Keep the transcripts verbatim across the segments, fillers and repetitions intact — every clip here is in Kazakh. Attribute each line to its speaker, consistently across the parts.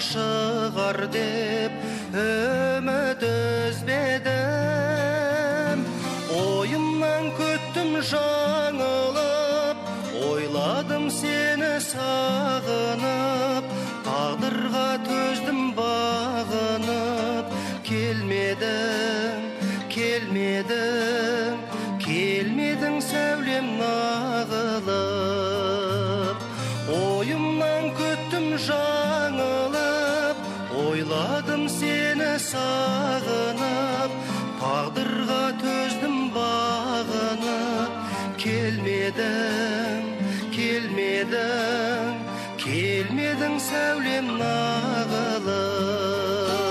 Speaker 1: шығар деп үміт үзбедім. Ойымнан күттім жаңылып, ойладым сені сағынып, тағдырға төздім бағынып. Келмедің, келмедің, келмедің сәулем нағылып. Ойымнан күттім жаңылып, ойладым сені сағынып, тағдырға төздім бағынып. Келмедің, келмедің, келмедің сәулем нағылып.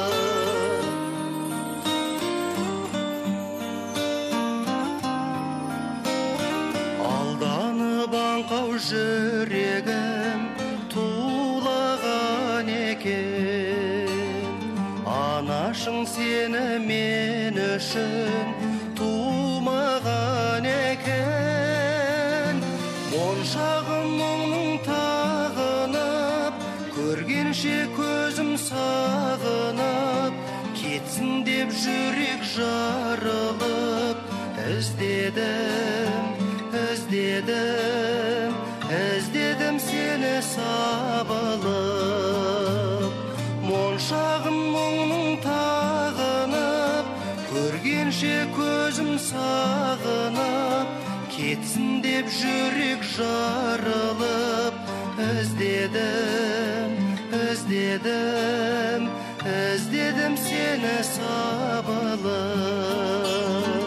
Speaker 1: Алданып аңқау жүрегім тулаған екен. Анашың сені мен үшін тумаған екен. Моншағым мұңның тағынып, көргенше көзім сағынып, кетсін деп жүрек жарылып. Іздедім, іздедім, іздедім сені сабылып. Моншағым мұңның тағынып, көргенше көзім сағынып, кетсін деп жүрек жарылып. Іздедім, іздедім, іздедім сені сабылып.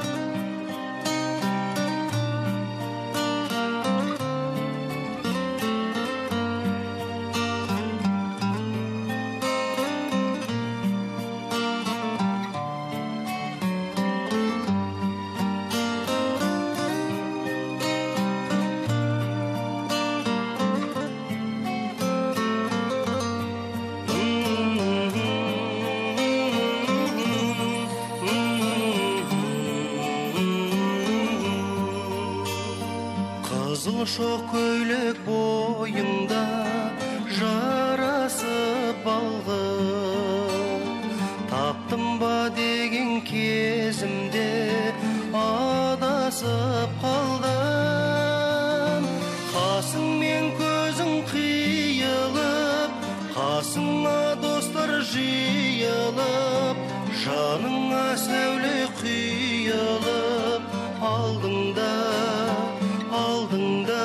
Speaker 1: Қызыл шоқ көйлек бойыңда жарасып алғым. Таптым ба деген кезімде адасып қалдым. Қасыңмен көзің қиылып, қасыңа достар жиылып, жаныңа сәуле құйылып. Алдыңда, алдыңда,